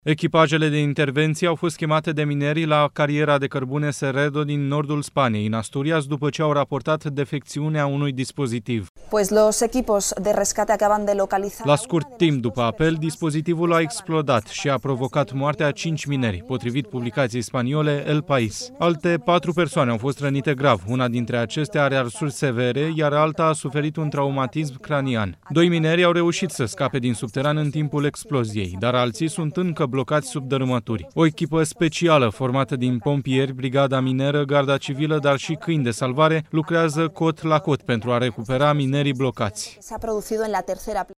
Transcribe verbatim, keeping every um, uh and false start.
Echipajele de intervenție au fost chemate de mineri la cariera de cărbune Serredo din nordul Spaniei, în Asturias, după ce au raportat defecțiunea unui dispozitiv. Pues los equipos de rescate acaban de localizar. La scurt timp după apel, dispozitivul a explodat și a provocat moartea a cinci mineri, potrivit publicației spaniole El País. Alte patru persoane au fost rănite grav. Una dintre acestea are arsuri severe, iar alta a suferit un traumatism cranian. Doi mineri au reușit să scape din subteran în timpul exploziei, dar alții sunt încă blocați sub dărâmături. O echipă specială formată din pompieri, brigada mineră, garda civilă, dar și câini de salvare lucrează cot la cot pentru a recupera minerii blocați.